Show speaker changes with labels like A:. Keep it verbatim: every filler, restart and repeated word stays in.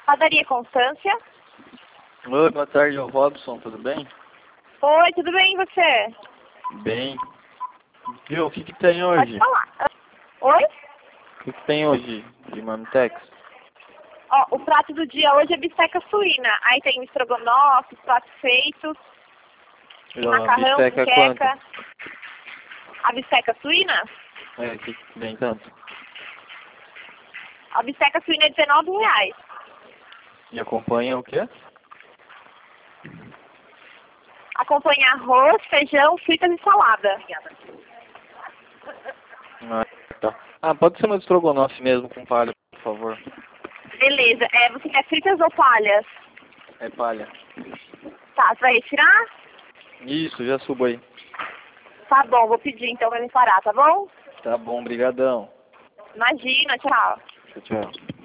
A: Padaria Constância.
B: Oi, boa tarde, é o Robson, tudo bem?
A: Oi, tudo bem e você?
B: Bem. Viu, o que que tem
A: Pode
B: hoje?
A: falar. Oi?
B: O que que tem hoje de Marmitex?
A: Ó, o prato do dia hoje é bisteca suína. Aí tem estrogonofe, pratos feitos, tem
B: Ó,
A: macarrão,
B: bisteca
A: panqueca. A bisteca suína?
B: É, o que que vem tanto?
A: A bisteca suína é dezenove reais.
B: E acompanha o quê?
A: Acompanha arroz, feijão, fritas e salada.
B: Ah, tá. Ah, pode ser uma estrogonofe mesmo com palha, por favor.
A: Beleza. É, você quer fritas ou palhas?
B: É palha.
A: Tá, você vai retirar?
B: Isso, já subo aí.
A: Tá bom, vou pedir então pra me parar, tá bom?
B: Tá bom, brigadão.
A: Imagina, tchau.
B: Tchau, tchau.